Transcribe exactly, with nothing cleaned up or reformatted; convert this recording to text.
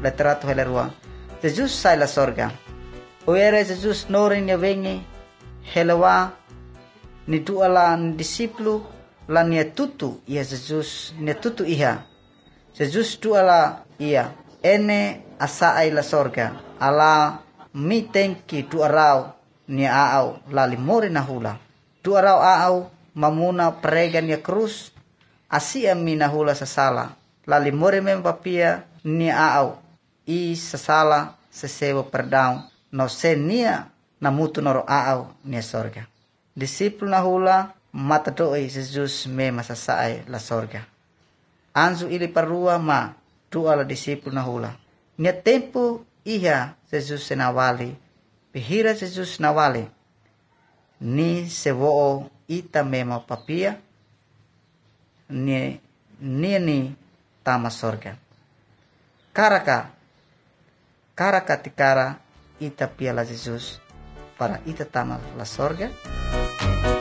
letrato helerua. Jesus sai la sorga. Oere Jesus norin ya vengi helewa ni dua la disiplu la nia tutu ia Jesus nia tutu iha. Jesus dua la ia ene asaai la sorga ala mitenki dua rau nia aau la limori na hula. Dua rau aau mamuna pregan ya krus asia mina hula sasala la limori mempapia nia aau i sasala sesewa perdau no senia namutu noro aau nia sorga. Disipul na hula mata doi Jesus me masasae la sorga. Anzu ili parua ma dua la disipul na hula. Nia tempo iha Jesus senawali. Pihira Jesus nawali. Ni sewoo ita mema papia. Ni ni ni tama sorga. Karaka. Karaka tikara ita piala Jesus para ita tama la sorga.